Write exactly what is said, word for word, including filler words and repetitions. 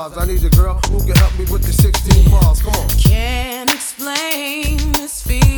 I need a girl who can help me with the sixteen bars. Come on. Can't explain this feeling.